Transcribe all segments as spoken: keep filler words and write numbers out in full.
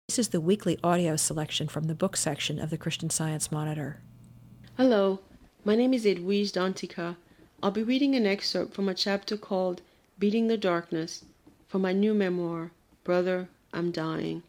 This is the weekly audio selection from the book section of the Christian Science Monitor. Hello, my name is Edwige Dantica. I'll be reading an excerpt from a chapter called Beating the Darkness from my new memoir, Brother, I'm Dying.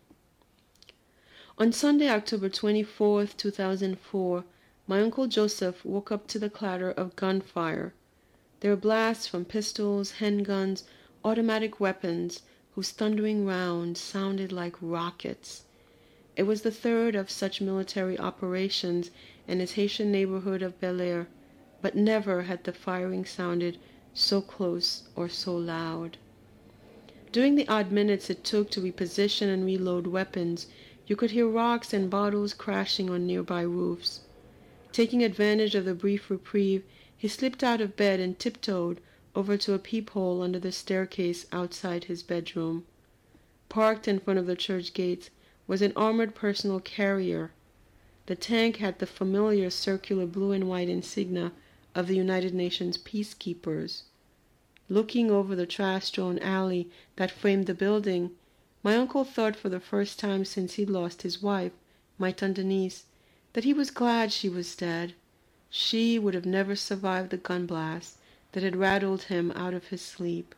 On Sunday, October twenty-fourth, two thousand four, my Uncle Joseph woke up to the clatter of gunfire. There were blasts from pistols, handguns, automatic weapons, whose thundering rounds sounded like rockets. It was the third of such military operations in his Haitian neighborhood of Bel Air, but never had the firing sounded so close or so loud. During the odd minutes it took to reposition and reload weapons, you could hear rocks and bottles crashing on nearby roofs. Taking advantage of the brief reprieve, he slipped out of bed and tiptoed over to a peephole under the staircase outside his bedroom. Parked in front of the church gates was an armored personal carrier. The tank had the familiar circular blue and white insignia of the United Nations peacekeepers. Looking over the trash-strewn alley that framed the building, my uncle thought for the first time since he'd lost his wife, my Tante Denise, that he was glad she was dead. She would have never survived the gun blast that had rattled him out of his sleep.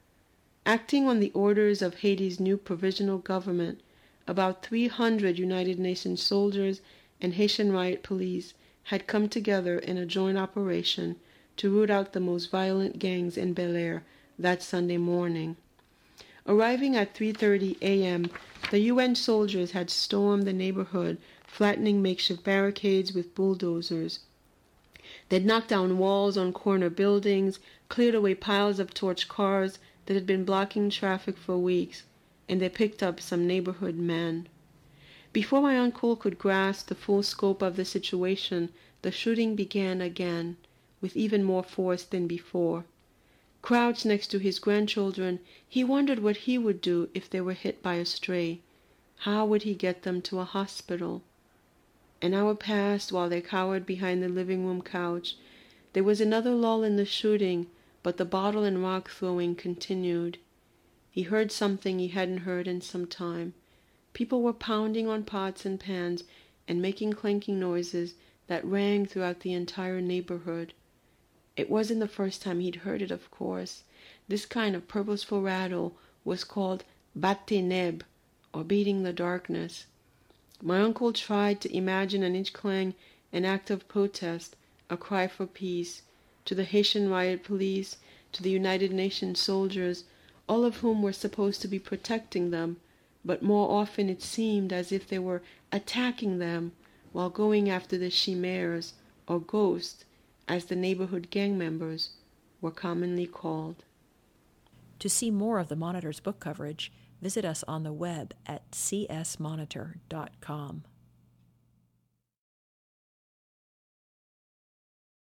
Acting on the orders of Haiti's new provisional government, about three hundred United Nations soldiers and Haitian riot police had come together in a joint operation to root out the most violent gangs in Bel Air that Sunday morning. Arriving at three thirty a.m., the U N soldiers had stormed the neighborhood, flattening makeshift barricades with bulldozers. They'd knocked down walls on corner buildings, cleared away piles of torched cars that had been blocking traffic for weeks, and they picked up some neighborhood men. Before my uncle could grasp the full scope of the situation, the shooting began again, with even more force than before. Crouched next to his grandchildren, he wondered what he would do if they were hit by a stray. How would he get them to a hospital? An hour passed while they cowered behind the living room couch. There was another lull in the shooting, but the bottle and rock throwing continued. He heard something he hadn't heard in some time. People were pounding on pots and pans and making clanking noises that rang throughout the entire neighborhood. It wasn't the first time he'd heard it, of course. This kind of purposeful rattle was called bat ténèbres, or beating the darkness. My uncle tried to imagine in each clang an act of protest, a cry for peace, to the Haitian riot police, to the United Nations soldiers, all of whom were supposed to be protecting them, but more often it seemed as if they were attacking them while going after the chimaires, or ghosts, as the neighborhood gang members were commonly called. To see more of the Monitor's book coverage, visit us on the web at c s monitor dot com.